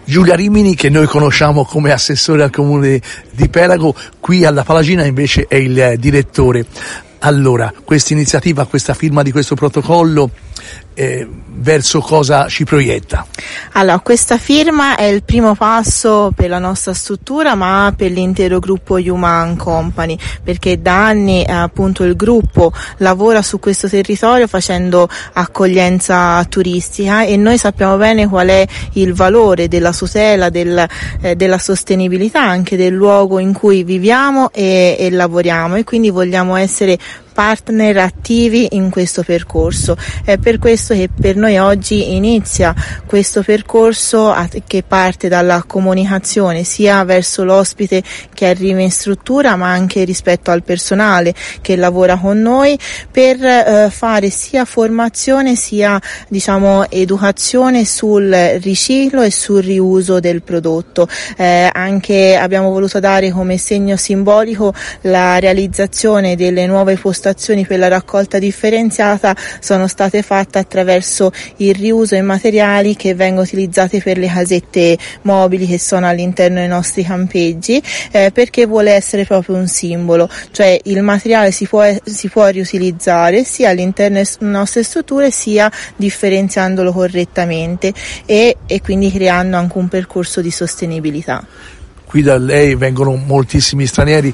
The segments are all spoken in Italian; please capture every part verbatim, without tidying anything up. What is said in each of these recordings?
Giulia Rimini, che noi conosciamo come assessore al comune di Pelago, qui alla Palagina invece è il direttore. Allora, questa iniziativa, questa firma di questo protocollo, eh, verso cosa ci proietta? Allora, questa firma è il primo passo per la nostra struttura, ma per l'intero gruppo Human Company, perché da anni eh, appunto il gruppo lavora su questo territorio facendo accoglienza turistica, e noi sappiamo bene qual è il valore della tutela, del, eh, della sostenibilità anche del luogo in cui viviamo e, e lavoriamo, e quindi vogliamo essere partner attivi in questo percorso. È per questo che per noi oggi inizia questo percorso che parte dalla comunicazione sia verso l'ospite che arriva in struttura, ma anche rispetto al personale che lavora con noi, per eh, fare sia formazione sia diciamo educazione sul riciclo e sul riuso del prodotto. Eh, anche abbiamo voluto dare come segno simbolico la realizzazione delle nuove postazioni per la raccolta differenziata sono state fatte attraverso il riuso in materiali che vengono utilizzati per le casette mobili che sono all'interno dei nostri campeggi, eh, perché vuole essere proprio un simbolo, cioè il materiale si può, si può riutilizzare sia all'interno delle nostre strutture sia differenziandolo correttamente e, e quindi creando anche un percorso di sostenibilità. Qui da lei vengono moltissimi stranieri.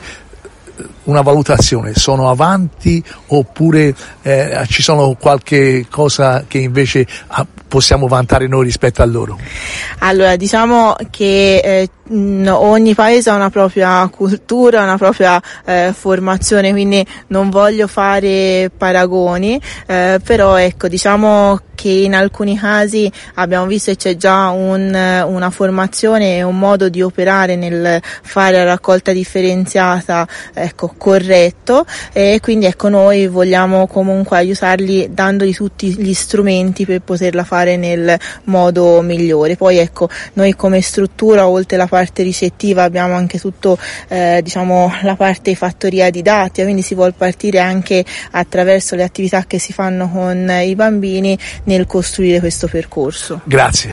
Una valutazione, sono avanti oppure eh, ci sono qualche cosa che invece ah, possiamo vantare noi rispetto a loro? Allora, diciamo che eh, ogni paese ha una propria cultura, una propria eh, formazione, quindi non voglio fare paragoni, eh, però ecco, diciamo che in alcuni casi abbiamo visto che c'è già un, una formazione e un modo di operare nel fare la raccolta differenziata ecco, corretto, e quindi ecco, noi vogliamo comunque aiutarli dandogli tutti gli strumenti per poterla fare nel modo migliore. Poi ecco, noi come struttura, oltre alla parte ricettiva, abbiamo anche tutto eh, diciamo la parte fattoria didattica, quindi si vuol partire anche attraverso le attività che si fanno con i bambini nel costruire questo percorso. Grazie.